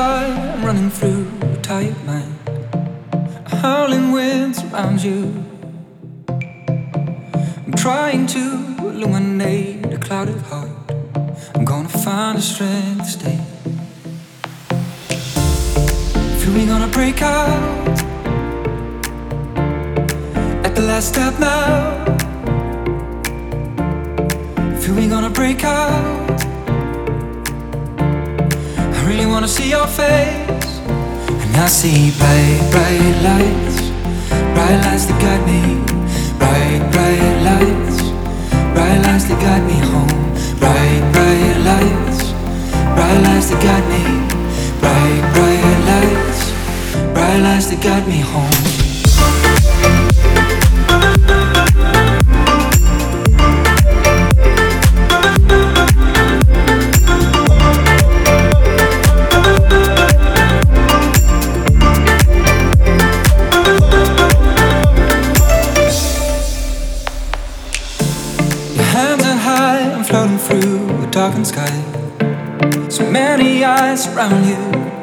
high, I'm running through a tired mind. A howling wind surrounds you. I'm trying to illuminate a clouded heart. I'm gonna find the strength to stay. Feel we gonna break out at the last step now. Feel we gonna break out. I really wanna see your face. And I see bright, bright lights. Bright lights that guide me. Bright, bright lights. Bright lights that guide me home. Bright, bright lights. Bright lights that guide me. Bright, bright lights. Bright lights that guide me home. Floating through a darkened sky. So many eyes around you.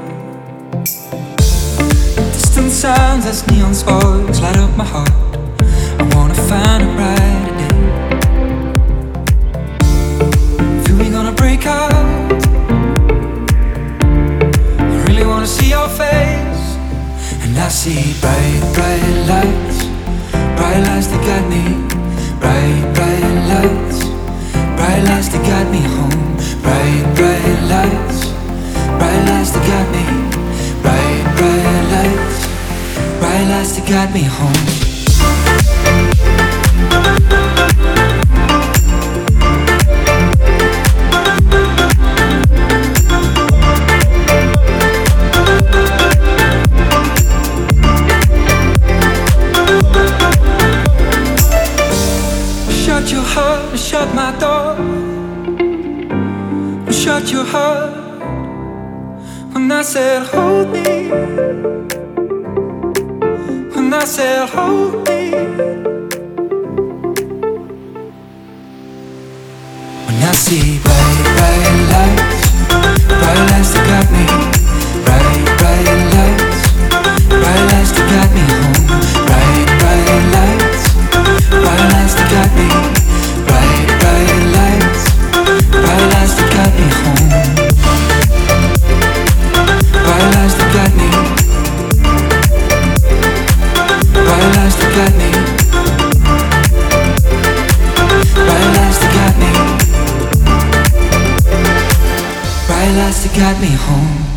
Distant sounds as neon sparks light up my heart. I wanna find a brighter day. Feel we gonna break out. I really wanna see your face. And I see bright, bright lights. Bright lights that guide me. Bright, bright lights. Bright lights that guide me home. Bright, bright lights. Bright lights that guide me. Bright, bright lights. Bright lights that guide me home. Shut your heart, shut my door. Shut your heart. When I said hold me. When I said hold me. When I see bright, bright lights. Bright lights that guide me. Bright, bright lights. Bright lights that guide me home. Bright, bright lights. Bright lights that guide me. Bright, bright lights. Bright lights that guide me home. Bright lights that guide me. Bright lights that guide me. Bright lights that guide me. Bright lights that guide me home.